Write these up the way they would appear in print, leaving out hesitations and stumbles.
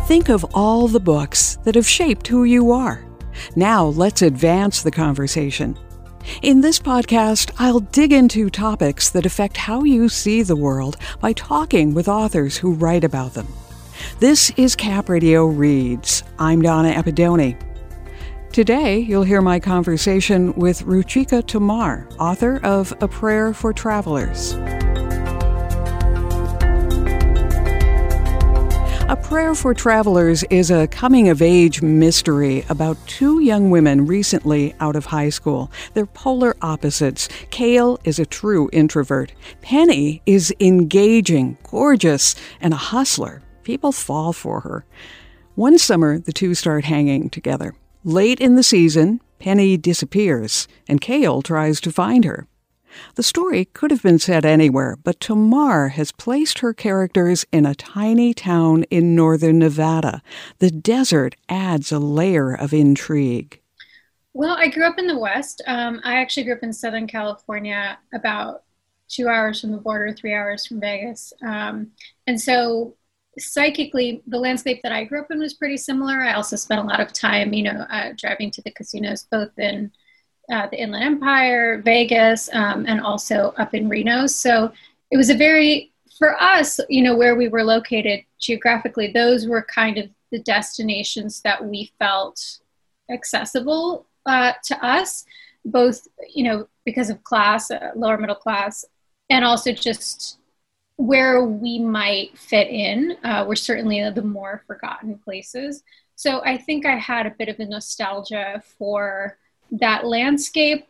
Think of all the books that have shaped who you are. Now let's advance the conversation. In this podcast, I'll dig into topics that affect how you see the world by talking with authors who write about them. This is Cap Radio Reads. I'm Donna Epidoni. Today, you'll hear my conversation with Ruchika Tomar, author of A Prayer for Travelers. A Prayer for Travelers is a coming-of-age mystery about two young women recently out of high school. They're polar opposites. Kale is a true introvert. Penny is engaging, gorgeous, and a hustler. People fall for her. One summer, the two start hanging together. Late in the season, Penny disappears, and Kale tries to find her. The story could have been set anywhere, but Tomar has placed her characters in a tiny town in northern Nevada. The desert adds a layer of intrigue. Well, I grew up in the West. I actually grew up in Southern California, about 2 hours from the border, 3 hours from Vegas. And so psychically, the landscape that I grew up in was pretty similar. I also spent a lot of time, driving to the casinos, both in the Inland Empire, Vegas, and also up in Reno. So it was for us, where we were located geographically, those were kind of the destinations that we felt accessible to us, both, because of class, lower middle class, and also just where we might fit in. Were certainly the more forgotten places. So I think I had a bit of a nostalgia for that landscape,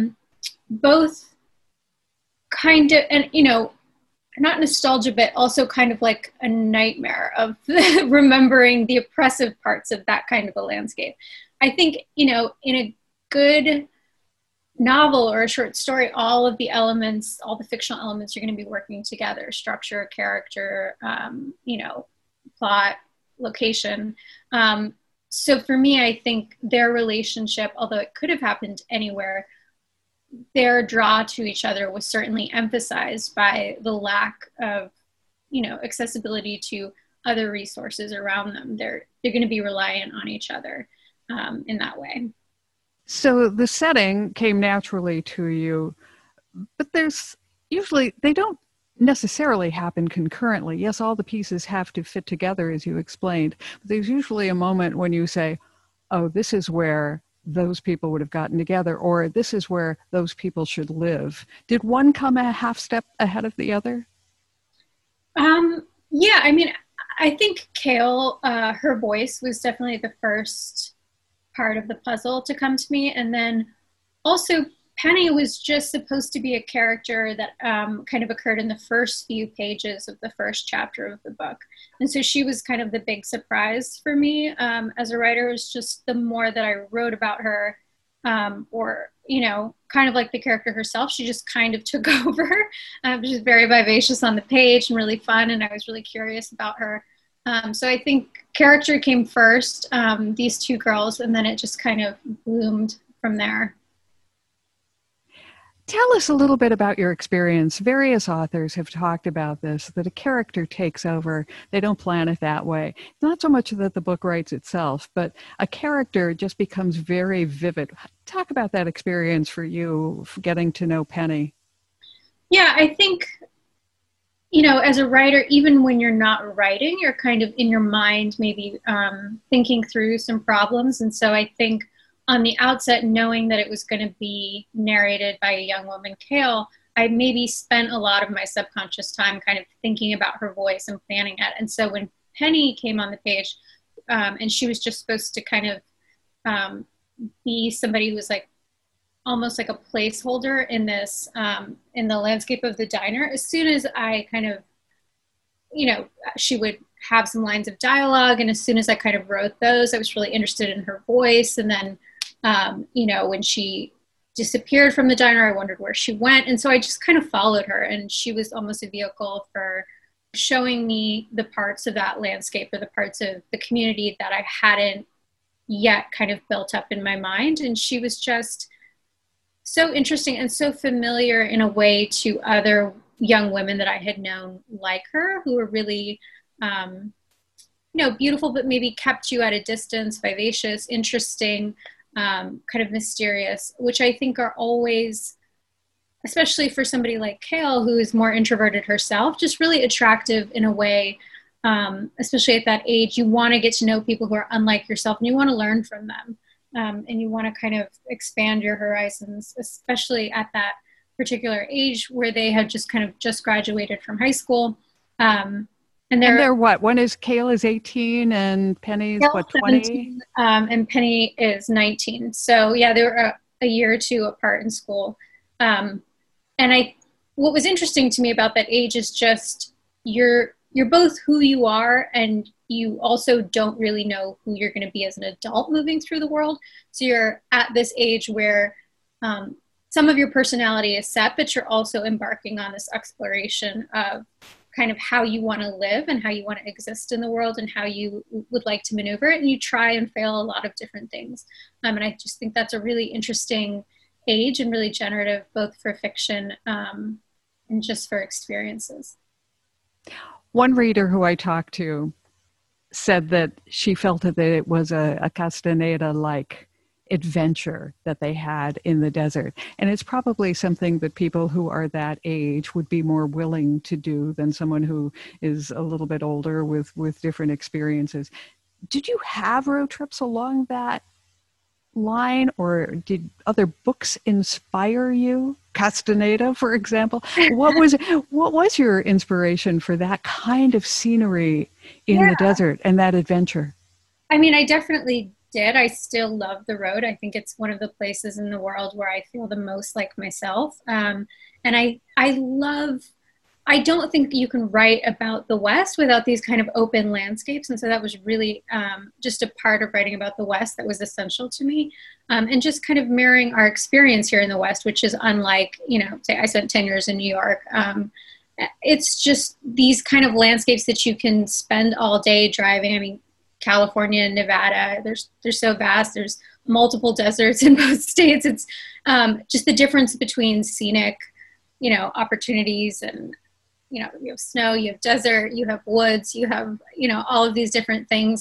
both kind of, and not nostalgia, but also kind of like a nightmare of remembering the oppressive parts of that kind of a landscape. I think, in a good novel or a short story, all of the elements, all the fictional elements are going to be working together: structure, character, plot, location. So for me, I think their relationship, although it could have happened anywhere, their draw to each other was certainly emphasized by the lack of, accessibility to other resources around them. They're going to be reliant on each other in that way. So the setting came naturally to you, but they don't necessarily happen concurrently. Yes, all the pieces have to fit together, as you explained, but there's usually a moment when you say, oh, this is where those people would have gotten together, or this is where those people should live. Did one come a half step ahead of the other? Yeah, I think Kale, her voice was definitely the first part of the puzzle to come to me. And then also Penny was just supposed to be a character that kind of occurred in the first few pages of the first chapter of the book. And so she was kind of the big surprise for me as a writer. It was just the more that I wrote about her, or, kind of like the character herself, she just kind of took over. She was very vivacious on the page and really fun, and I was really curious about her. So I think character came first, these two girls, and then it just kind of bloomed from there. Tell us a little bit about your experience. Various authors have talked about this, that a character takes over. They don't plan it that way. Not so much that the book writes itself, but a character just becomes very vivid. Talk about that experience for you, getting to know Penny. Yeah, I think, as a writer, even when you're not writing, you're kind of in your mind maybe thinking through some problems. And so I think on the outset, knowing that it was going to be narrated by a young woman, Kale, I maybe spent a lot of my subconscious time kind of thinking about her voice and planning it. And so when Penny came on the page, and she was just supposed to kind of be somebody who was like almost like a placeholder in this, in the landscape of the diner, as soon as I kind of, she would have some lines of dialogue, and as soon as I kind of wrote those, I was really interested in her voice. And then when she disappeared from the diner, I wondered where she went. And so I just kind of followed her, and she was almost a vehicle for showing me the parts of that landscape or the parts of the community that I hadn't yet kind of built up in my mind. And she was just so interesting and so familiar in a way to other young women that I had known like her, who were really, beautiful, but maybe kept you at a distance, vivacious, interesting, kind of mysterious, which I think are always, especially for somebody like Kale, who is more introverted herself, just really attractive in a way. Especially at that age, you want to get to know people who are unlike yourself, and you want to learn from them. And you want to kind of expand your horizons, especially at that particular age where they have just graduated from high school. And they're what? Kale is 18 and Penny's what, 20? And Penny is 19. So yeah, they were a year or two apart in school. And what was interesting to me about that age is just you're both who you are, and you also don't really know who you're going to be as an adult moving through the world. So you're at this age where some of your personality is set, but you're also embarking on this exploration of kind of how you want to live and how you want to exist in the world and how you would like to maneuver it. And you try and fail a lot of different things. And I just think that's a really interesting age and really generative, both for fiction and just for experiences. One reader who I talked to said that she felt that it was a Castaneda-like adventure that they had in the desert. And it's probably something that people who are that age would be more willing to do than someone who is a little bit older with different experiences. Did you have road trips along that line, or did other books inspire you? Castaneda, for example. What was your inspiration for that kind of scenery in the desert and that adventure? I mean, I definitely did. I still love the road. I think it's one of the places in the world where I feel the most like myself. And I don't think you can write about the West without these kind of open landscapes. And so that was really just a part of writing about the West that was essential to me. And just kind of mirroring our experience here in the West, which is unlike, say I spent 10 years in New York. It's just these kind of landscapes that you can spend all day driving. I mean, California and Nevada, they're so vast. There's multiple deserts in both states. It's just the difference between scenic, opportunities, and you have snow, you have desert, you have woods, you have all of these different things.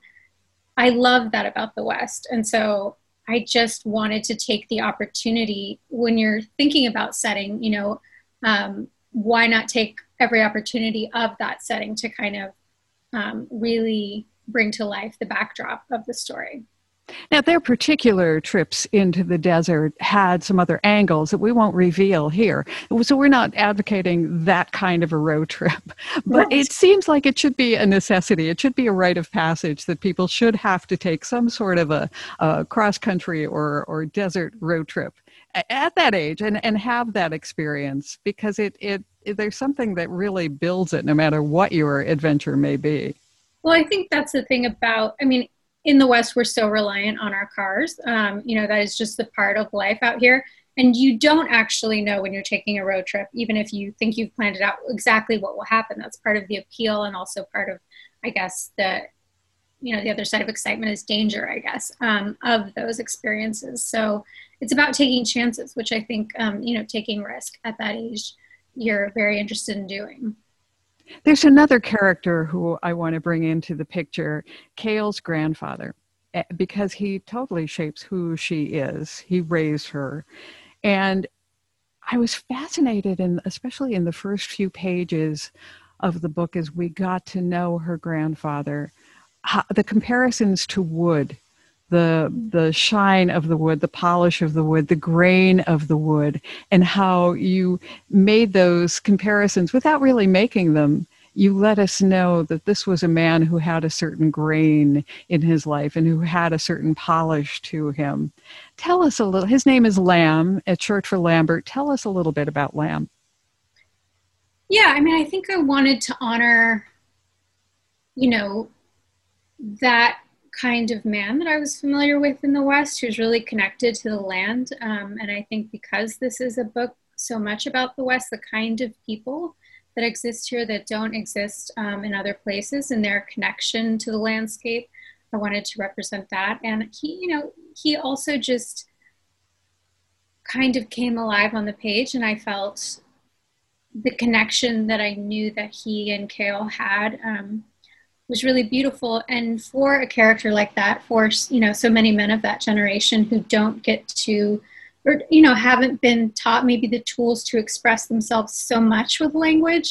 I love that about the West, and so I just wanted to take the opportunity when you're thinking about setting. Why not take every opportunity of that setting to kind of really bring to life the backdrop of the story. Now, their particular trips into the desert had some other angles that we won't reveal here. So we're not advocating that kind of a road trip. But It seems like it should be a necessity. It should be a rite of passage that people should have to take some sort of a cross-country or desert road trip at that age and have that experience, because there's something that really builds it no matter what your adventure may be. Well, I think that's the thing in the West, we're so reliant on our cars. That is just a part of life out here. And you don't actually know when you're taking a road trip, even if you think you've planned it out, exactly what will happen. That's part of the appeal, and also part of, I guess, the other side of excitement is danger, I guess, of those experiences. So it's about taking chances, which I think, taking risk at that age, you're very interested in doing. There's another character who I want to bring into the picture, Kale's grandfather, because he totally shapes who she is. He raised her. And I was fascinated, especially in the first few pages of the book, as we got to know her grandfather, the comparisons to wood, the shine of the wood, the polish of the wood, the grain of the wood, and how you made those comparisons without really making them. You let us know that this was a man who had a certain grain in his life and who had a certain polish to him. Tell us a little. His name is Lamb. It's short for Lambert. Tell us a little bit about Lamb. Yeah, I think I wanted to honor, that kind of man that I was familiar with in the West, who's really connected to the land. And I think because this is a book so much about the West, the kind of people that exist here that don't exist in other places, and their connection to the landscape, I wanted to represent that. And he also just kind of came alive on the page, and I felt the connection that I knew that he and Kale had was really beautiful. And for a character like that, for, you know, so many men of that generation who don't get to, or, you know, haven't been taught maybe the tools to express themselves so much with language,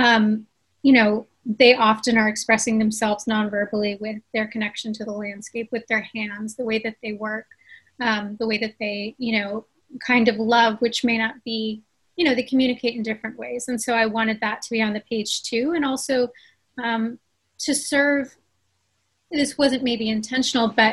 you know, they often are expressing themselves nonverbally with their connection to the landscape, with their hands, the way that they work, the way that they, you know, kind of love, which may not be, you know, they communicate in different ways. And so I wanted that to be on the page too. And also to serve, this wasn't maybe intentional, but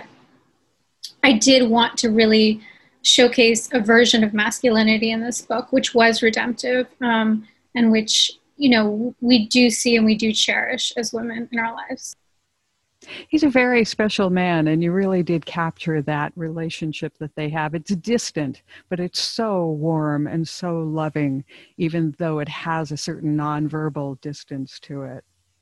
I did want to really showcase a version of masculinity in this book, which was redemptive, and which, you know, we do see and we do cherish as women in our lives. He's a very special man, and you really did capture that relationship that they have. It's distant, but it's so warm and so loving, even though it has a certain nonverbal distance to it.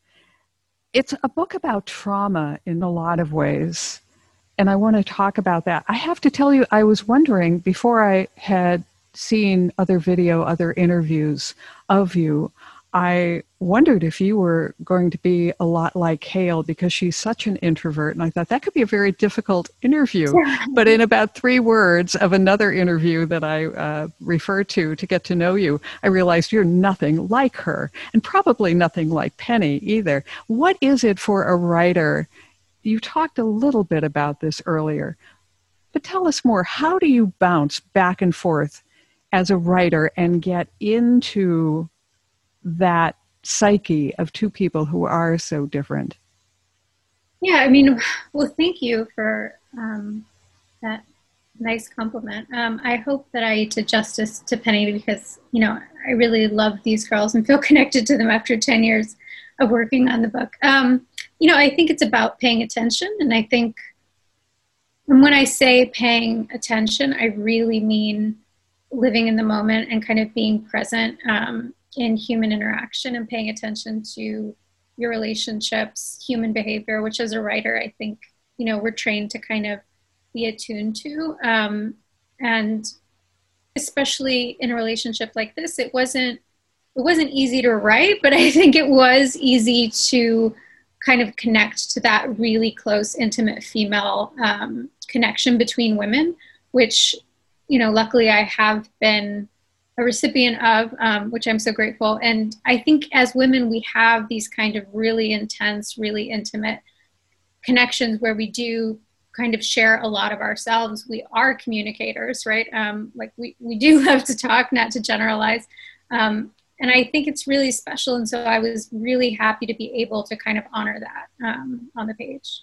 It's a book about trauma in a lot of ways, and I want to talk about that. I have to tell you, I was wondering, before I had seen other video, other interviews of you, I wondered if you were going to be a lot like Hale, because she's such an introvert. And I thought that could be a very difficult interview. But in about 3 words of another interview that I referred to get to know you, I realized you're nothing like her, and probably nothing like Penny either. What is it for a writer? You talked a little bit about this earlier, but tell us more. How do you bounce back and forth as a writer and get into that psyche of 2 people who are so different? Yeah, I mean, well, thank you for that nice compliment. I hope that I did justice to Penny, because, you know, I really love these girls and feel connected to them after 10 years of working on the book. You know, I think it's about paying attention. And I think, and when I say paying attention, I really mean living in the moment and kind of being present in human interaction and paying attention to your relationships, human behavior, which as a writer, I think, you know, we're trained to kind of be attuned to. And especially in a relationship like this, it wasn't easy to write, but I think it was easy to kind of connect to that really close, intimate female connection between women, which, you know, luckily I have been a recipient of, which I'm so grateful. And I think as women, we have these kind of really intense, really intimate connections where we do kind of share a lot of ourselves. We are communicators, right? Like we do love to talk, not to generalize. And I think it's really special. And so I was really happy to be able to kind of honor that on the page.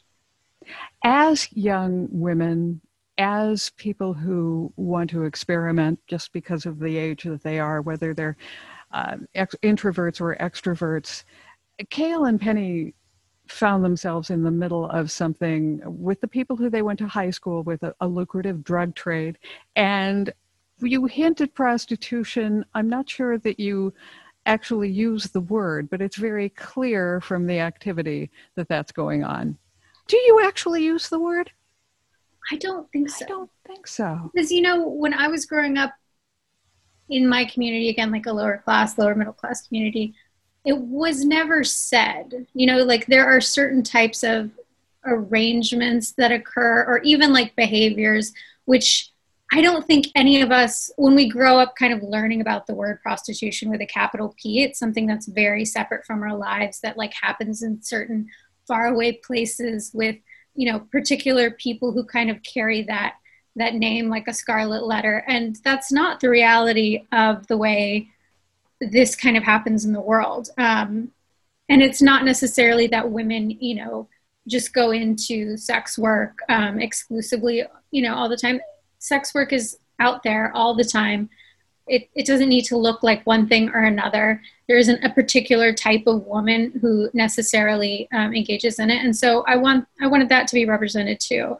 As young women, as people who want to experiment just because of the age that they are, whether they're introverts or extroverts, Cale and Penny found themselves in the middle of something with the people who they went to high school with, a lucrative drug trade. And you hinted prostitution. I'm not sure that you actually use the word, but it's very clear from the activity that that's going on. Do you actually use the word? I don't think so. I don't think so. Because, you know, when I was growing up in my community, again, like a lower middle class community, it was never said. You know, like there are certain types of arrangements that occur, or even like behaviors, which I don't think any of us, when we grow up kind of learning about the word prostitution with a capital P, it's something that's very separate from our lives, that like happens in certain faraway places with, you know, particular people who kind of carry that name like a scarlet letter. And that's not the reality of the way this kind of happens in the world. And it's not necessarily that women, you know, just go into sex work exclusively, you know, all the time. Sex work is out there all the time. It doesn't need to look like one thing or another. There isn't a particular type of woman who necessarily engages in it. And so I wanted that to be represented too.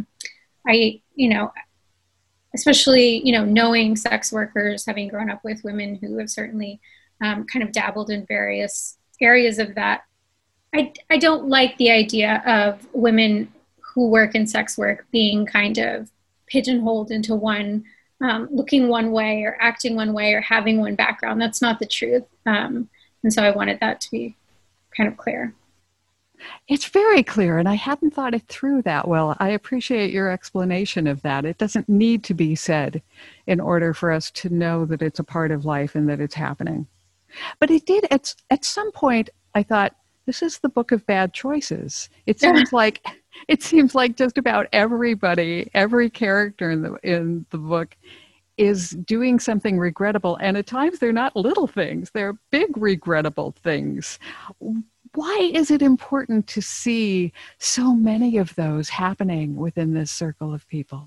You know, especially, you know, knowing sex workers, having grown up with women who have certainly kind of dabbled in various areas of that. I don't like the idea of women who work in sex work being kind of pigeonholed into one, looking one way or acting one way or having one background. That's not the truth. And so I wanted that to be kind of clear. It's very clear, and I hadn't thought it through that well. I appreciate your explanation of that. It doesn't need to be said in order for us to know that it's a part of life and that it's happening. But it did, at some point, I thought, this is the book of bad choices. It seems like just about everybody, every character in the book is doing something regrettable, and at times they're not little things, they're big regrettable things. Why is it important to see so many of those happening within this circle of people?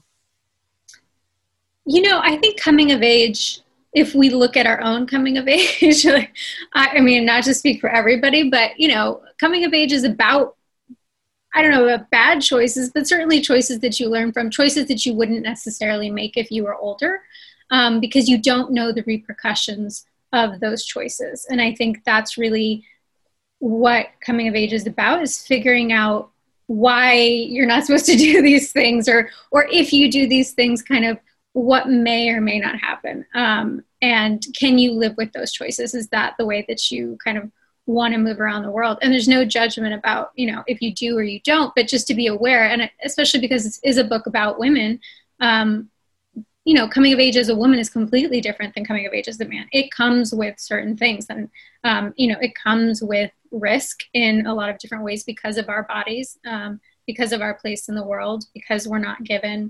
I think coming of age, if we look at our own coming of age, I mean, not to speak for everybody, but, coming of age is about, I don't know about bad choices, but certainly choices that you learn from, choices that you wouldn't necessarily make if you were older, because you don't know the repercussions of those choices. And I think that's really what coming of age is about, is figuring out why you're not supposed to do these things, or if you do these things, kind of what may or may not happen. And can you live with those choices? Is that the way that you kind of want to move around the world? And there's no judgment about, if you do or you don't, but just to be aware, and especially because it is a book about women, coming of age as a woman is completely different than coming of age as a man. It comes with certain things, and, it comes with risk in a lot of different ways because of our bodies, because of our place in the world, because we're not given,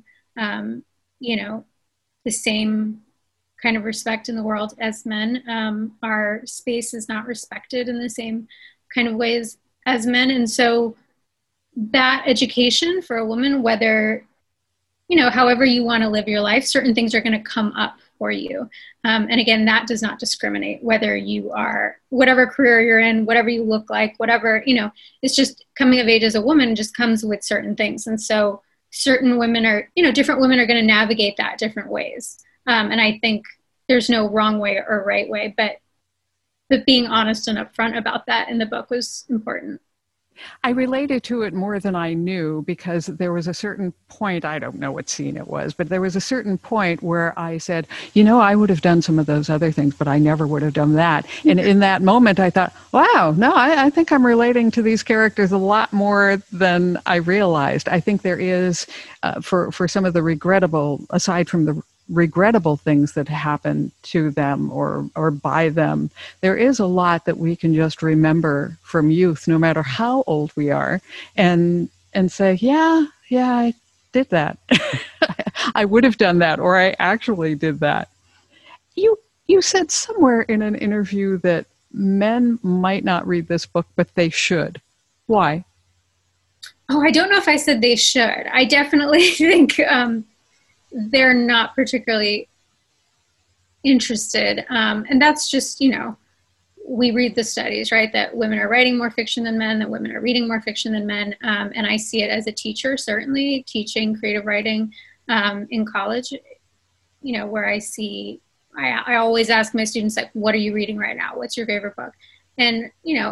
the same kind of respect in the world as men. Our space is not respected in the same kind of ways as men. And so that education for a woman, whether, however you want to live your life, certain things are going to come up for you. And again, that does not discriminate whether you are, whatever career you're in, whatever you look like, whatever, it's just coming of age as a woman just comes with certain things. And so certain women are, different women are going to navigate that different ways. And I think there's no wrong way or right way, but being honest and upfront about that in the book was important. I related to it more than I knew, because there was a certain point, I don't know what scene it was, but there was a certain point where I said, I would have done some of those other things, but I never would have done that. And in that moment, I thought, wow, no, I think I'm relating to these characters a lot more than I realized. I think there is, for some of the regrettable, aside from the regrettable things that happen to them or by them, there is a lot that we can just remember from youth, no matter how old we are, and say, yeah, I did that. I would have done that, or I actually did that. You said somewhere in an interview that men might not read this book, but they should. Why? Oh, I don't know if I said they should. I definitely think they're not particularly interested. And that's just, we read the studies, right? That women are writing more fiction than men, that women are reading more fiction than men. And I see it as a teacher, certainly teaching creative writing in college, where I always ask my students, like, what are you reading right now? What's your favorite book? And,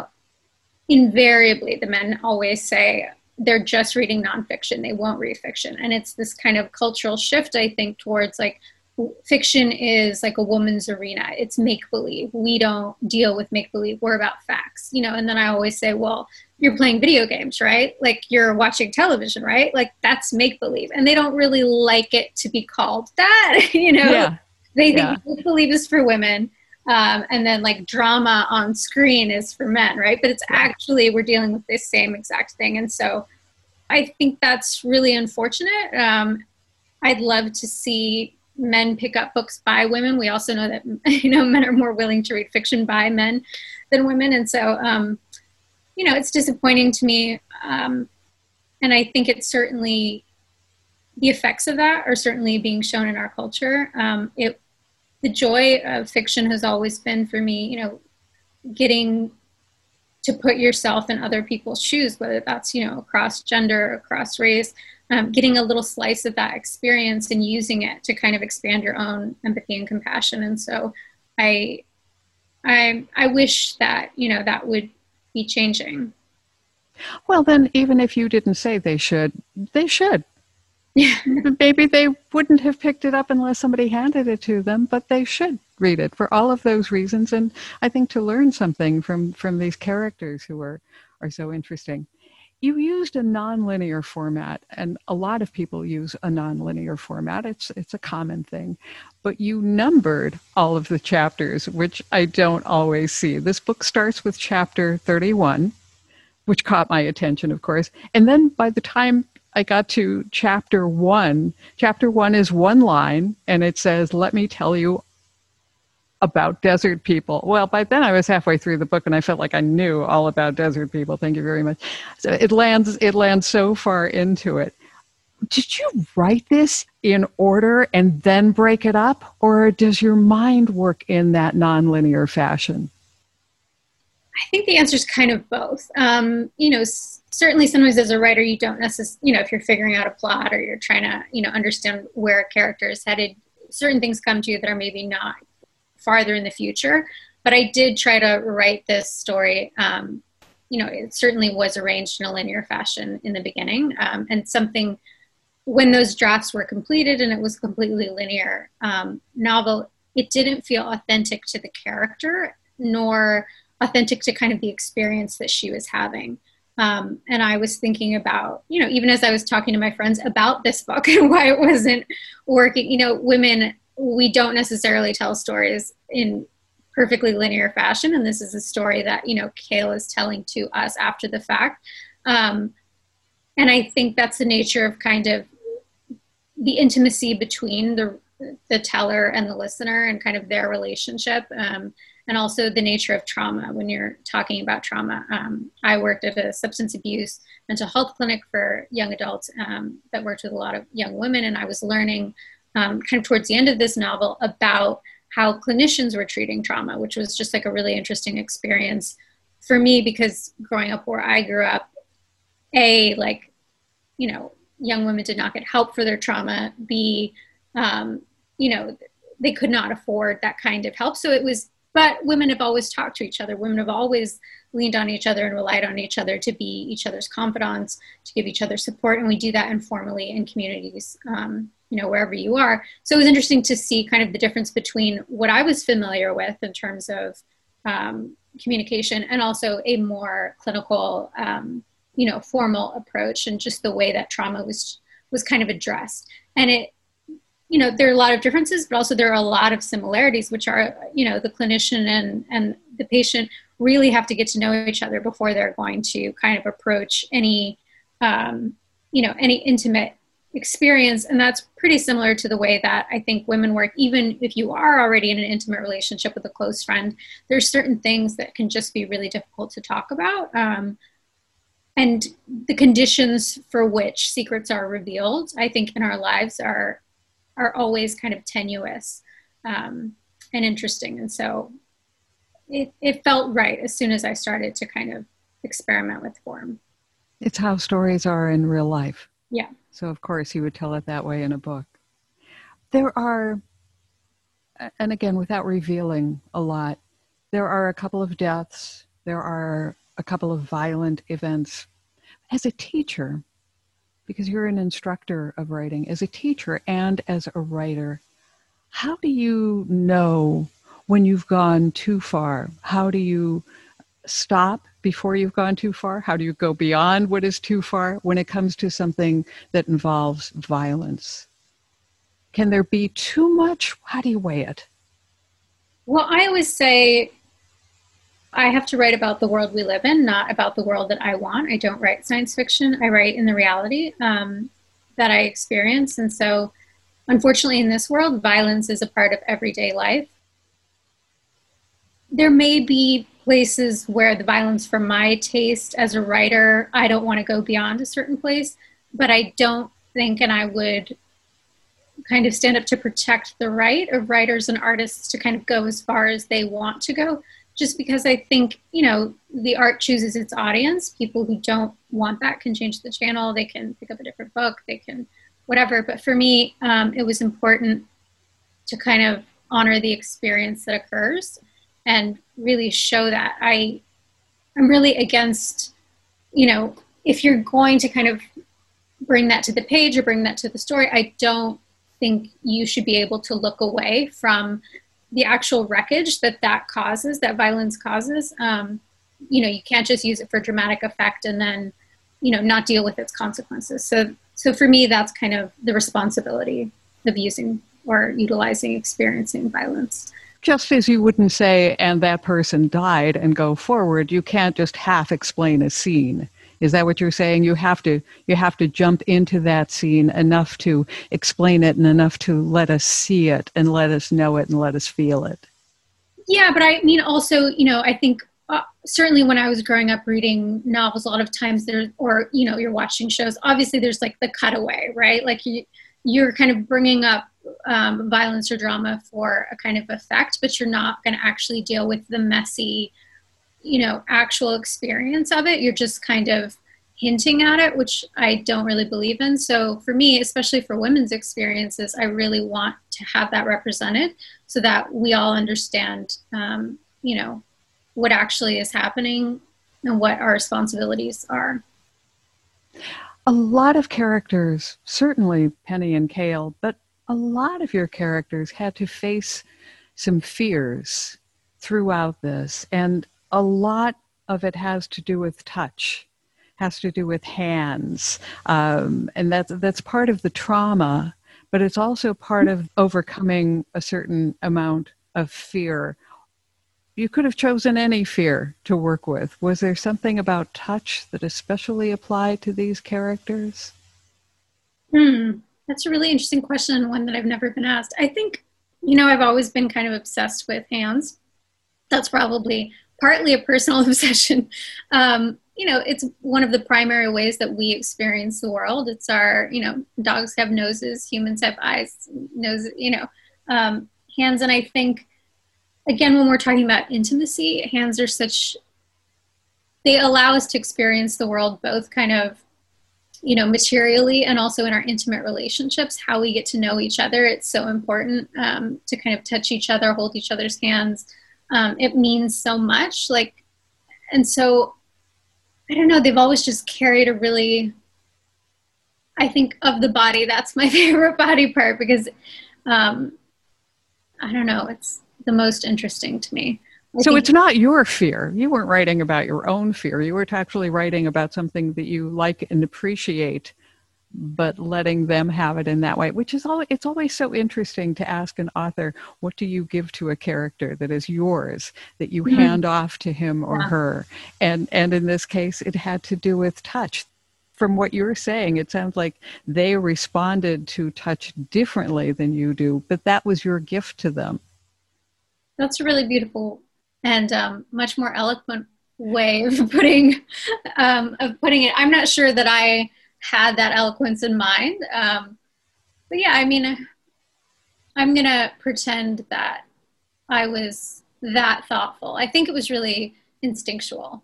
invariably the men always say, they're just reading nonfiction. They won't read fiction. And it's this kind of cultural shift, I think, towards like fiction is like a woman's arena. It's make-believe. We don't deal with make-believe. We're about facts, and then I always say, well, you're playing video games, right? Like you're watching television, right? Like that's make-believe. And they don't really like it to be called that, Yeah. They think make-believe is for women. And then like drama on screen is for men, right? But it's actually, we're dealing with this same exact thing. And so I think that's really unfortunate. I'd love to see men pick up books by women. We also know that, men are more willing to read fiction by men than women. And so, it's disappointing to me. And I think it's certainly, the effects of that are certainly being shown in our culture. The joy of fiction has always been for me, getting to put yourself in other people's shoes, whether that's, across gender, across race, getting a little slice of that experience and using it to kind of expand your own empathy and compassion. And so I wish that, that would be changing. Well, then, even if you didn't say they should. Yeah. Maybe they wouldn't have picked it up unless somebody handed it to them, but they should read it for all of those reasons. And I think to learn something from these characters who are so interesting. You used a nonlinear format, and a lot of people use a nonlinear format. It's a common thing. But you numbered all of the chapters, which I don't always see. This book starts with chapter 31, which caught my attention, of course. And then by the time I got to chapter one is one line, and it says, "Let me tell you about desert people." Well, by then I was halfway through the book and I felt like I knew all about desert people. Thank you very much. So it lands so far into it. Did you write this in order and then break it up, or does your mind work in that nonlinear fashion? I think the answer is kind of both. Certainly sometimes as a writer, you don't necessarily, if you're figuring out a plot or you're trying to, understand where a character is headed, certain things come to you that are maybe not farther in the future. But I did try to write this story. It certainly was arranged in a linear fashion in the beginning. And something, when those drafts were completed and it was a completely linear novel, it didn't feel authentic to the character, nor authentic to kind of the experience that she was having. And I was thinking about, even as I was talking to my friends about this book and why it wasn't working, women, we don't necessarily tell stories in perfectly linear fashion. And this is a story that, Cale is telling to us after the fact. And I think that's the nature of kind of the intimacy between the teller and the listener and kind of their relationship. And also the nature of trauma. When you're talking about trauma, I worked at a substance abuse mental health clinic for young adults that worked with a lot of young women. And I was learning kind of towards the end of this novel about how clinicians were treating trauma, which was just like a really interesting experience for me, because growing up where I grew up, young women did not get help for their trauma. B, they could not afford that kind of help. But women have always talked to each other. Women have always leaned on each other and relied on each other to be each other's confidants, to give each other support. And we do that informally in communities, wherever you are. So it was interesting to see kind of the difference between what I was familiar with in terms of communication and also a more clinical, formal approach, and just the way that trauma was kind of addressed. And there are a lot of differences, but also there are a lot of similarities, which are, the clinician and the patient really have to get to know each other before they're going to kind of approach any intimate experience. And that's pretty similar to the way that I think women work. Even if you are already in an intimate relationship with a close friend, there's certain things that can just be really difficult to talk about. And the conditions for which secrets are revealed, I think, in our lives are always kind of tenuous and interesting. And so it felt right as soon as I started to kind of experiment with form. It's how stories are in real life. Yeah. So of course you would tell it that way in a book. There are, and again, without revealing a lot, there are a couple of deaths. There are a couple of violent events. As a teacher, because you're an instructor of writing, as a teacher and as a writer, how do you know when you've gone too far? How do you stop before you've gone too far? How do you go beyond what is too far when it comes to something that involves violence? Can there be too much? How do you weigh it? Well, I always say I have to write about the world we live in, not about the world that I want. I don't write science fiction. I write in the reality that I experience. And so, unfortunately, in this world, violence is a part of everyday life. There may be places where the violence, for my taste as a writer, I don't want to go beyond a certain place, but I don't think, and I would kind of stand up to protect the right of writers and artists to kind of go as far as they want to go. Just because I think, the art chooses its audience. People who don't want that can change the channel. They can pick up a different book. They can whatever. But for me, it was important to kind of honor the experience that occurs and really show that I'm really against, if you're going to kind of bring that to the page or bring that to the story, I don't think you should be able to look away from the actual wreckage that causes, that violence causes. You can't just use it for dramatic effect and then, not deal with its consequences. So for me, that's kind of the responsibility of using or utilizing experiencing violence. Just as you wouldn't say, and that person died, and go forward, you can't just half explain a scene. Is that what you're saying? You have to jump into that scene enough to explain it and enough to let us see it and let us know it and let us feel it. Yeah, but I mean, also, I think certainly when I was growing up reading novels, a lot of times you're watching shows, obviously there's like the cutaway, right? Like you're kind of bringing up violence or drama for a kind of effect, but you're not going to actually deal with the messy, actual experience of it. You're just kind of hinting at it, which I don't really believe in. So for me, especially for women's experiences, I really want to have that represented so that we all understand, what actually is happening and what our responsibilities are. A lot of characters, certainly Penny and Cale, but a lot of your characters had to face some fears throughout this. And a lot of it has to do with touch, has to do with hands. And that's part of the trauma, but it's also part of overcoming a certain amount of fear. You could have chosen any fear to work with. Was there something about touch that especially applied to these characters? That's a really interesting question and one that I've never been asked. I think, I've always been kind of obsessed with hands. That's probably partly a personal obsession. It's one of the primary ways that we experience the world. It's our, dogs have noses, humans have eyes, noses, hands. And I think, again, when we're talking about intimacy, hands are they allow us to experience the world both kind of, materially and also in our intimate relationships, how we get to know each other. It's so important to kind of touch each other, hold each other's hands. It means so much. And so, I don't know, they've always just carried a really, I think of the body, that's my favorite body part because, I don't know, it's the most interesting to me. So it's not your fear. You weren't writing about your own fear. You were actually writing about something that you like and appreciate, but letting them have it in that way, which is it's always so interesting to ask an author, what do you give to a character that is yours, that you hand off to him or her? And in this case, it had to do with touch. From what you're saying, it sounds like they responded to touch differently than you do, but that was your gift to them. That's a really beautiful and much more eloquent way of putting it. I'm not sure that I had that eloquence in mind, but yeah, I mean, I'm gonna pretend that I was that thoughtful. I think it was really instinctual,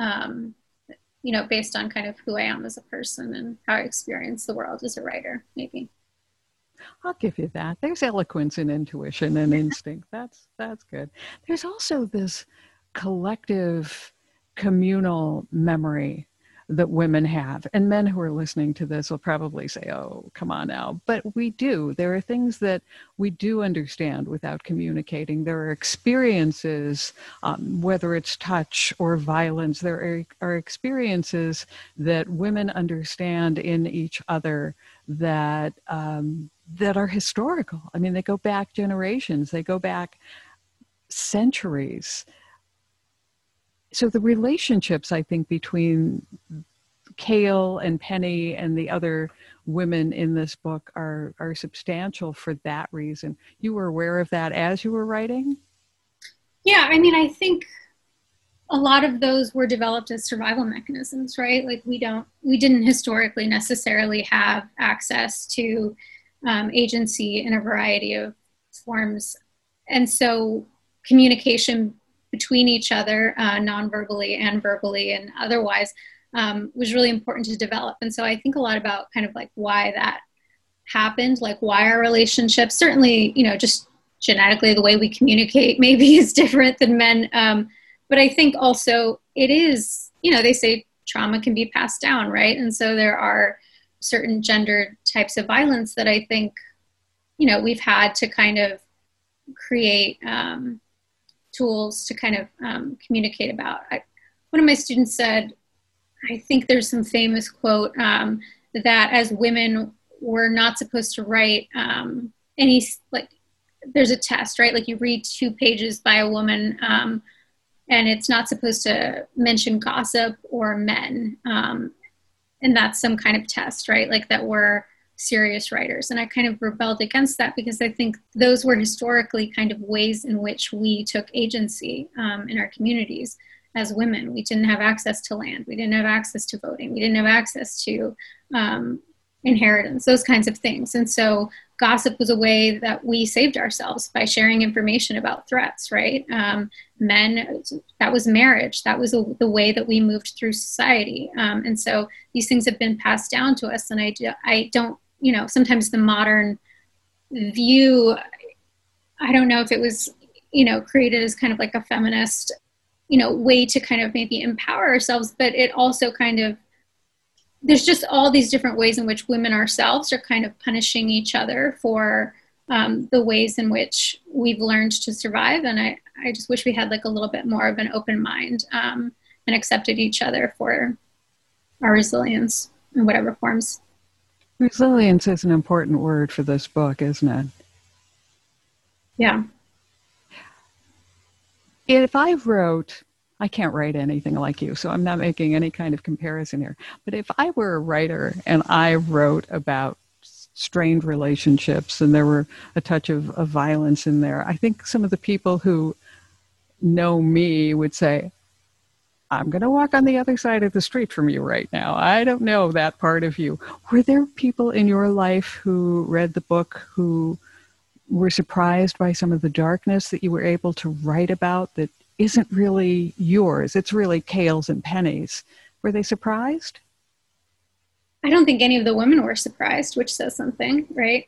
based on kind of who I am as a person and how I experience the world as a writer, maybe. I'll give you that. There's eloquence and intuition and instinct. That's good. There's also this collective communal memory that women have. And men who are listening to this will probably say, oh, come on now. But we do. There are things that we do understand without communicating. There are experiences, whether it's touch or violence, there are experiences that women understand in each other that are historical. I mean, they go back generations, they go back centuries. So the relationships, I think, between Cale and Penny and the other women in this book are substantial for that reason. You were aware of that as you were writing? Yeah, I mean, I think a lot of those were developed as survival mechanisms, right? Like we didn't historically necessarily have access to agency in a variety of forms. And so communication between each other, non-verbally and verbally and otherwise, was really important to develop. And so I think a lot about kind of like why that happened, like why our relationships, certainly, just genetically the way we communicate maybe is different than men. But I think also it is, they say trauma can be passed down, right? And so there are certain gendered types of violence that I think, we've had to kind of create tools to kind of communicate about. One of my students said, I think there's some famous quote that as women, we're not supposed to write any, like, there's a test, right? Like you read 2 pages by a woman, and it's not supposed to mention gossip or men. And that's some kind of test, right? Like that we're serious writers. And I kind of rebelled against that because I think those were historically kind of ways in which we took agency in our communities as women. We didn't have access to land. We didn't have access to voting. We didn't have access to inheritance, those kinds of things. And so gossip was a way that we saved ourselves by sharing information about threats, right? Men, that was marriage. That was the way that we moved through society. And so these things have been passed down to us. And I don't, sometimes the modern view, I don't know if it was, created as kind of like a feminist, way to kind of maybe empower ourselves, but it also kind of, there's just all these different ways in which women ourselves are kind of punishing each other for the ways in which we've learned to survive. And I just wish we had like a little bit more of an open mind and accepted each other for our resilience in whatever forms. Resilience is an important word for this book, isn't it? Yeah. If I wrote, I can't write anything like you, so I'm not making any kind of comparison here. But if I were a writer and I wrote about strained relationships and there were a touch of violence in there, I think some of the people who know me would say, I'm going to walk on the other side of the street from you right now. I don't know that part of you. Were there people in your life who read the book who were surprised by some of the darkness that you were able to write about that isn't really yours? It's really Cale's and Penny's. Were they surprised? I don't think any of the women were surprised, which says something, right?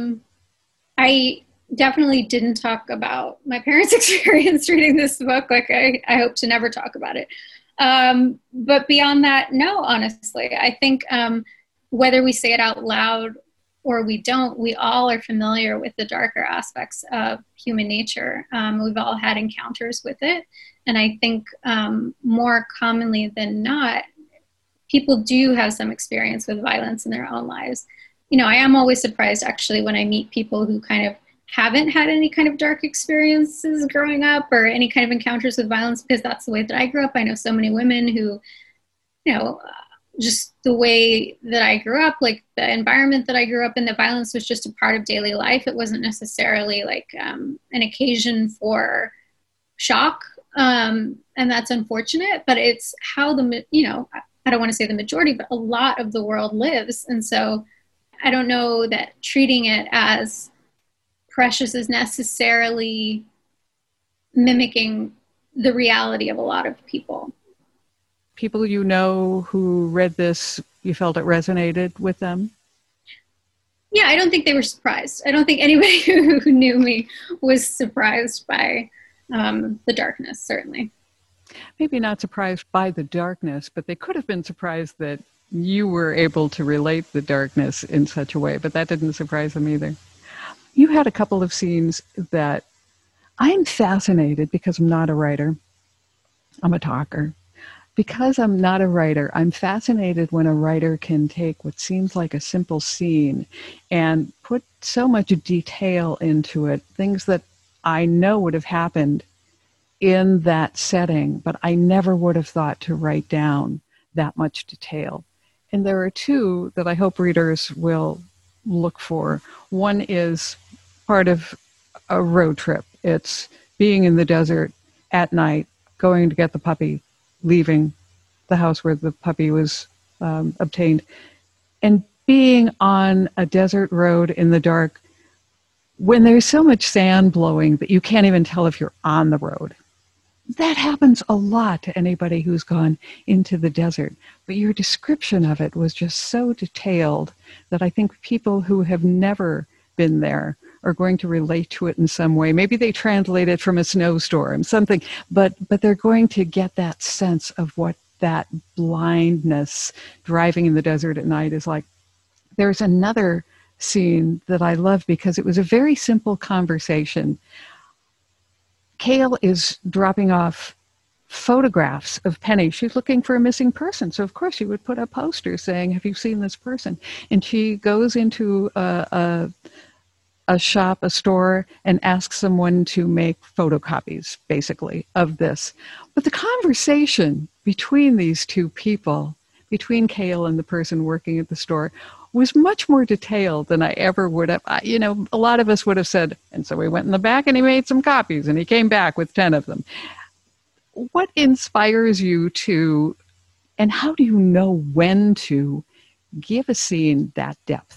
I definitely didn't talk about my parents' experience reading this book. Like I hope to never talk about it. But beyond that, no, honestly, I think whether we say it out loud or we don't, we all are familiar with the darker aspects of human nature. We've all had encounters with it. And I think more commonly than not, people do have some experience with violence in their own lives. I am always surprised actually when I meet people who kind of haven't had any kind of dark experiences growing up or any kind of encounters with violence, because that's the way that I grew up. I know so many women who, just the way that I grew up, like the environment that I grew up in, the violence was just a part of daily life. It wasn't necessarily like an occasion for shock. And that's unfortunate, but it's how I don't want to say the majority, but a lot of the world lives. And so I don't know that treating it as precious is necessarily mimicking the reality of a lot of people. People who read this, you felt it resonated with them? Yeah, I don't think they were surprised. I don't think anybody who knew me was surprised by the darkness, certainly. Maybe not surprised by the darkness, but they could have been surprised that you were able to relate the darkness in such a way, but that didn't surprise them either. You had a couple of scenes that I'm fascinated because I'm not a writer. I'm a talker. Because I'm not a writer, I'm fascinated when a writer can take what seems like a simple scene and put so much detail into it, things that I know would have happened in that setting, but I never would have thought to write down that much detail. And there are two that I hope readers will look for. One is part of a road trip. It's being in the desert at night, going to get the puppy, leaving the house where the puppy was obtained, and being on a desert road in the dark when there's so much sand blowing that you can't even tell if you're on the road. That happens a lot to anybody who's gone into the desert. But your description of it was just so detailed that I think people who have never been there are going to relate to it in some way. Maybe they translate it from a snowstorm, something, but they're going to get that sense of what that blindness driving in the desert at night is like. There's another scene that I love because it was a very simple conversation. Cale is dropping off photographs of Penny. She's looking for a missing person. So, of course, she would put up posters saying, have you seen this person? And she goes into a shop, a store, and asks someone to make photocopies, basically, of this. But the conversation between these two people, between Cale and the person working at the store, was much more detailed than I ever would have. You know, a lot of us would have said, and so we went in the back and he made some copies and he came back with 10 of them. What inspires you to, and how do you know when to give a scene that depth?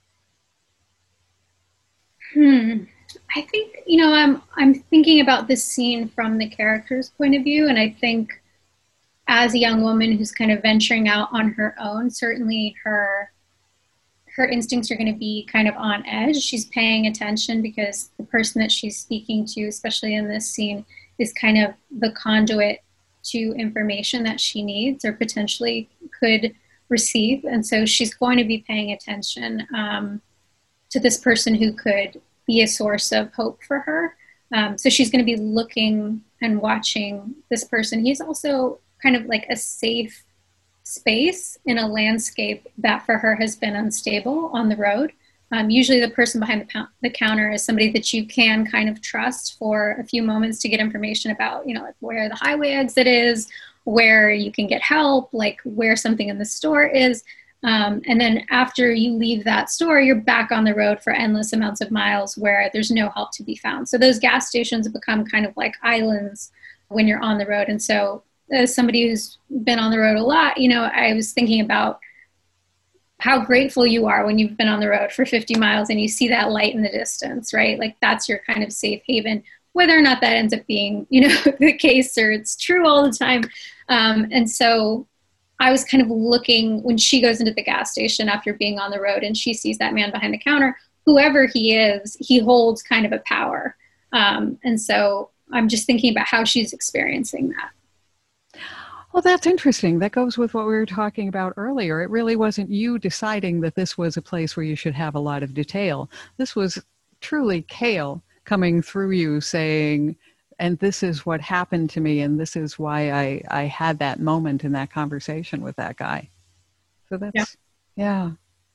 I think, you know, I'm thinking about this scene from the character's point of view, and I think as a young woman who's kind of venturing out on her own, certainly her instincts are going to be kind of on edge. She's paying attention because the person that she's speaking to, especially in this scene, is kind of the conduit to information that she needs or potentially could receive. And so she's going to be paying attention to this person who could be a source of hope for her. So she's going to be looking and watching this person. He's also kind of like a safe space in a landscape that for her has been unstable on the road. Usually the person behind the counter is somebody that you can kind of trust for a few moments to get information about, you know, like where the highway exit is, where you can get help, like where something in the store is. And then after you leave that store, you're back on the road for endless amounts of miles where there's no help to be found. So those gas stations become kind of like islands when you're on the road. And so as somebody who's been on the road a lot, you know, I was thinking about how grateful you are when you've been on the road for 50 miles and you see that light in the distance, right? Like that's your kind of safe haven, whether or not that ends up being, you know, the case or it's true all the time. And so I was kind of looking when she goes into the gas station after being on the road and she sees that man behind the counter, whoever he is, he holds kind of a power. And so I'm just thinking about how she's experiencing that. Well, that's interesting. That goes with what we were talking about earlier. It really wasn't you deciding that this was a place where you should have a lot of detail. This was truly Cale coming through you saying, and this is what happened to me, and this is why I had that moment in that conversation with that guy. So that's, yeah.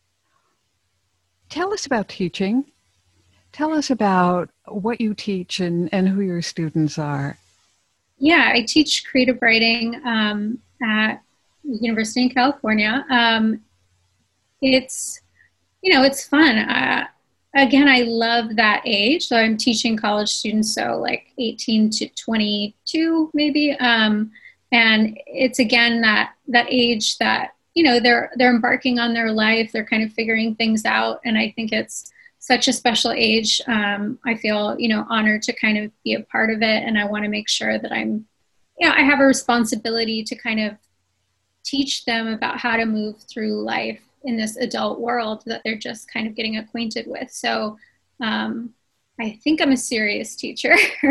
Tell us about teaching. Tell us about what you teach and who your students are. Yeah, I teach creative writing at the University in California. It's, you know, it's fun. Again, I love that age. So I'm teaching college students, so like 18 to 22 maybe. And it's again that age that, you know, they're embarking on their life. They're kind of figuring things out. And I think it's such a special age. I feel, you know, honored to kind of be a part of it. And I want to make sure that I'm, you know, I have a responsibility to kind of teach them about how to move through life in this adult world that they're just kind of getting acquainted with. So I think I'm a serious teacher.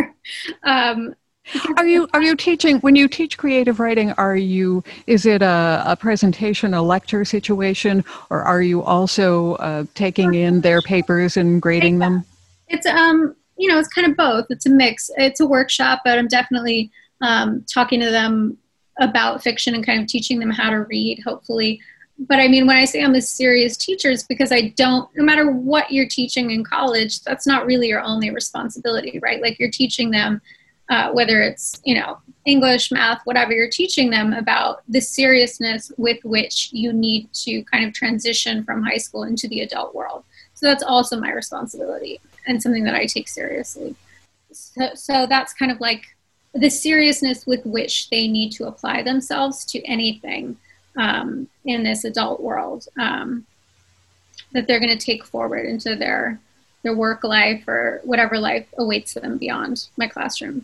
Are you teaching, when you teach creative writing, is it a presentation, a lecture situation, or are you also taking in their papers and grading them? It's, you know, it's kind of both. It's a mix. It's a workshop, but I'm definitely talking to them about fiction and kind of teaching them how to read, hopefully. But I mean, when I say I'm a serious teacher, it's because no matter what you're teaching in college, that's not really your only responsibility, right? Like you're teaching them whether it's, you know, English, math, whatever, you're teaching them about the seriousness with which you need to kind of transition from high school into the adult world. So that's also my responsibility and something that I take seriously. So that's kind of like the seriousness with which they need to apply themselves to anything in this adult world that they're going to take forward into their work life or whatever life awaits them beyond my classroom.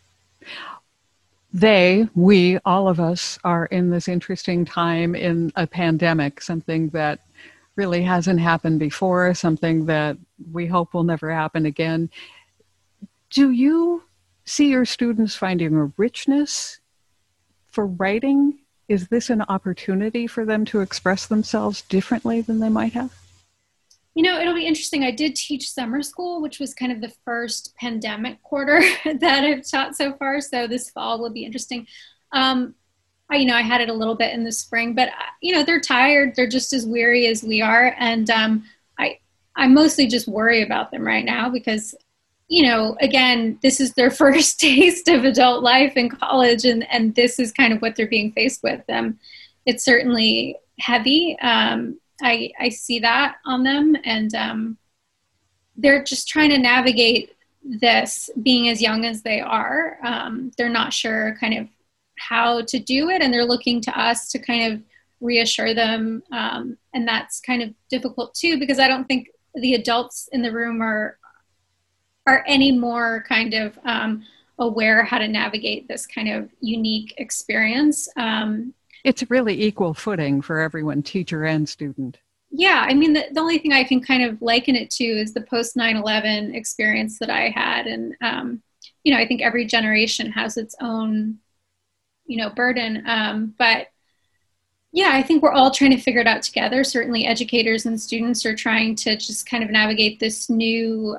We, all of us are in this interesting time in a pandemic, something that really hasn't happened before, something that we hope will never happen again. Do you see your students finding a richness for writing? Is this an opportunity for them to express themselves differently than they might have? It'll be interesting. I did teach summer school, which was kind of the first pandemic quarter that I've taught so far. So this fall will be interesting. I had it a little bit in the spring, but they're tired. They're just as weary as we are. And I mostly just worry about them right now because, again, this is their first taste of adult life in college. And this is kind of what they're being faced with. It's certainly heavy. I see that on them, and they're just trying to navigate this being as young as they are. They're not sure kind of how to do it, and they're looking to us to kind of reassure them. And that's kind of difficult too, because I don't think the adults in the room are any more kind of aware how to navigate this kind of unique experience. It's really equal footing for everyone, teacher and student. Yeah, I mean, the only thing I can kind of liken it to is the post 9/11 experience that I had. And, I think every generation has its own, burden. But yeah, I think we're all trying to figure it out together. Certainly educators and students are trying to just kind of navigate this new,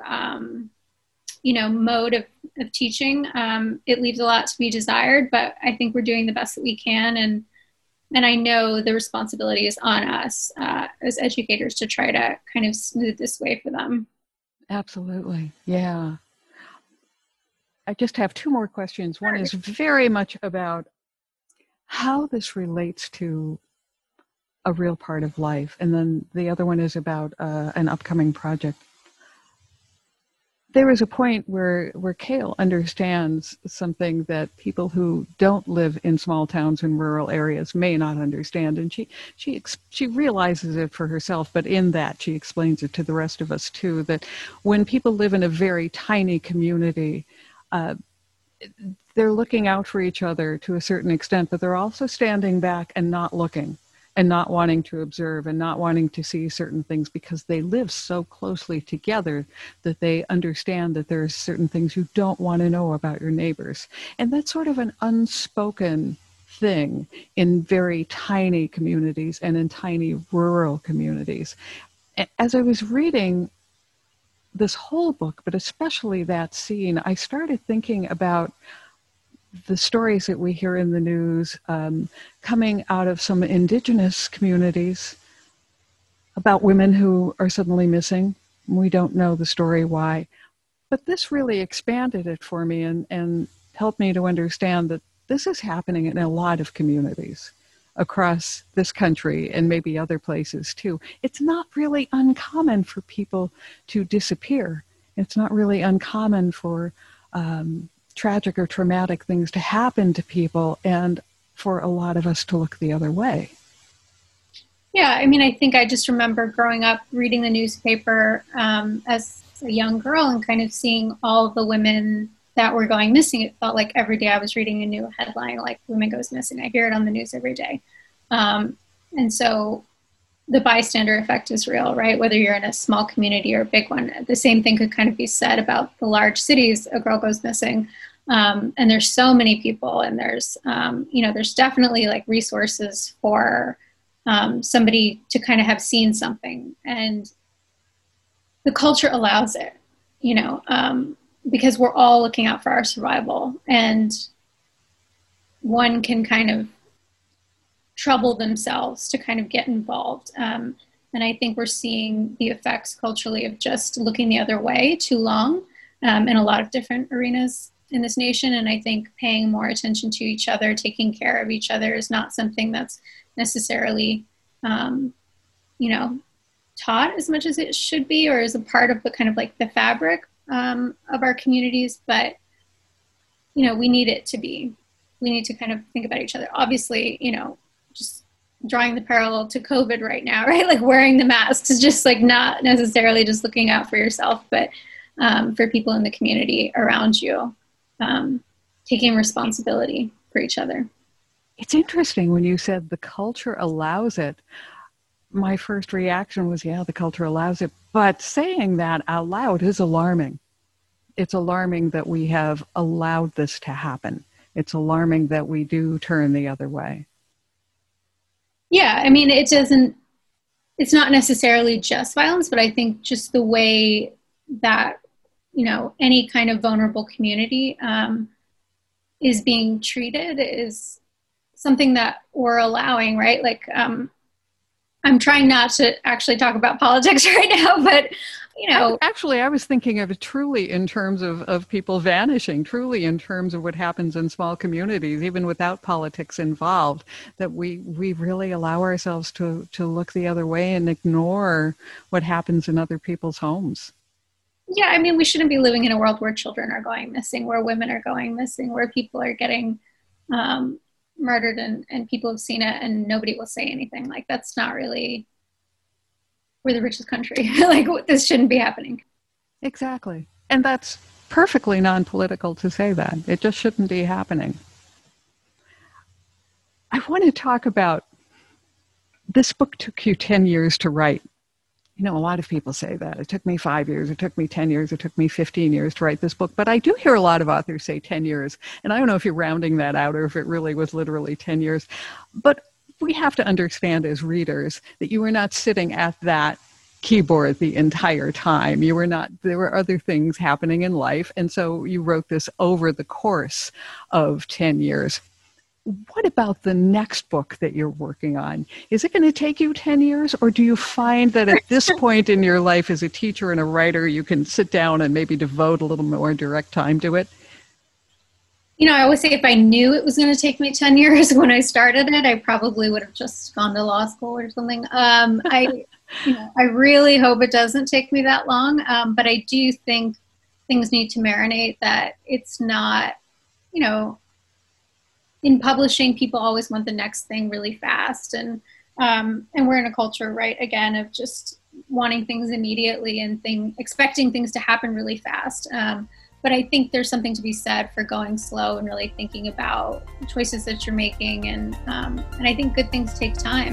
mode of teaching. It leaves a lot to be desired, but I think we're doing the best that we can. And I know the responsibility is on us as educators to try to kind of smooth this way for them. Absolutely. Yeah. I just have two more questions. One is very much about how this relates to a real part of life. And then the other one is about an upcoming project. There is a point where Kale understands something that people who don't live in small towns and rural areas may not understand, and she realizes it for herself. But in that, she explains it to the rest of us too. That when people live in a very tiny community, they're looking out for each other to a certain extent, but they're also standing back and not looking, and not wanting to observe and not wanting to see certain things because they live so closely together that they understand that there are certain things you don't want to know about your neighbors. And that's sort of an unspoken thing in very tiny communities and in tiny rural communities. As I was reading this whole book, but especially that scene, I started thinking about the stories that we hear in the news coming out of some indigenous communities about women who are suddenly missing. We don't know the story why. But this really expanded it for me and helped me to understand that this is happening in a lot of communities across this country and maybe other places too. It's not really uncommon for people to disappear. It's not really uncommon for tragic or traumatic things to happen to people, and for a lot of us to look the other way. Yeah, I mean, I think I just remember growing up reading the newspaper as a young girl and kind of seeing all the women that were going missing. It felt like every day I was reading a new headline, like women goes missing. I hear it on the news every day. And so the bystander effect is real, right? Whether you're in a small community or a big one, the same thing could kind of be said about the large cities. A girl goes missing. And there's so many people, and there's definitely like resources for somebody to kind of have seen something, and the culture allows it, because we're all looking out for our survival, and one can kind of trouble themselves to kind of get involved. And I think we're seeing the effects culturally of just looking the other way too long in a lot of different arenas in this nation. And I think paying more attention to each other, taking care of each other is not something that's necessarily, taught as much as it should be, or as a part of the kind of like the fabric of our communities. But, we need it to be. We need to kind of think about each other. Obviously, just drawing the parallel to COVID right now, right? Like wearing the masks is just like not necessarily just looking out for yourself, but for people in the community around you, taking responsibility for each other. It's interesting when you said the culture allows it. My first reaction was, yeah, the culture allows it. But saying that out loud is alarming. It's alarming that we have allowed this to happen. It's alarming that we do turn the other way. Yeah, I mean, it doesn't, it's not necessarily just violence, but I think just the way that, any kind of vulnerable community is being treated is something that we're allowing, right? Like, I'm trying not to actually talk about politics right now, but Actually, I was thinking of it truly in terms of people vanishing, truly in terms of what happens in small communities, even without politics involved, that we really allow ourselves to look the other way and ignore what happens in other people's homes. Yeah, I mean, we shouldn't be living in a world where children are going missing, where women are going missing, where people are getting murdered and people have seen it and nobody will say anything. Like, that's not really... We're the richest country. Like, this shouldn't be happening. Exactly. And that's perfectly non-political to say that. It just shouldn't be happening. I want to talk about, this book took you 10 years to write. A lot of people say that. It took me 5 years, it took me 10 years, it took me 15 years to write this book. But I do hear a lot of authors say 10 years. And I don't know if you're rounding that out or if it really was literally 10 years. But we have to understand as readers that you were not sitting at that keyboard the entire time. There were other things happening in life. And so you wrote this over the course of 10 years. What about the next book that you're working on? Is it going to take you 10 years? Or do you find that at this point in your life as a teacher and a writer, you can sit down and maybe devote a little more direct time to it? I always say if I knew it was going to take me 10 years when I started it, I probably would have just gone to law school or something. I really hope it doesn't take me that long. But I do think things need to marinate, that it's not, in publishing, people always want the next thing really fast. And we're in a culture, right, again, of just wanting things immediately and expecting things to happen really fast. But I think there's something to be said for going slow and really thinking about the choices that you're making. And I think good things take time.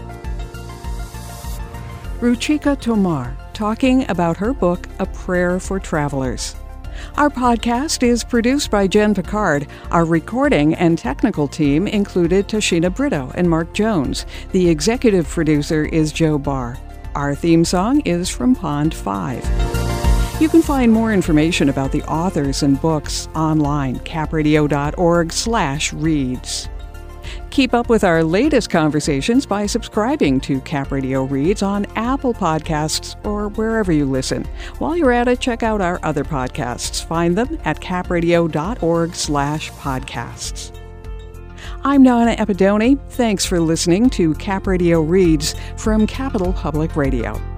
Ruchika Tomar talking about her book, A Prayer for Travelers. Our podcast is produced by Jen Picard. Our recording and technical team included Tashina Brito and Mark Jones. The executive producer is Joe Barr. Our theme song is from Pond 5. You can find more information about the authors and books online, capradio.org/reads. Keep up with our latest conversations by subscribing to Cap Radio Reads on Apple Podcasts or wherever you listen. While you're at it, check out our other podcasts. Find them at capradio.org/podcasts. I'm Donna Epidoni. Thanks for listening to Cap Radio Reads from Capital Public Radio.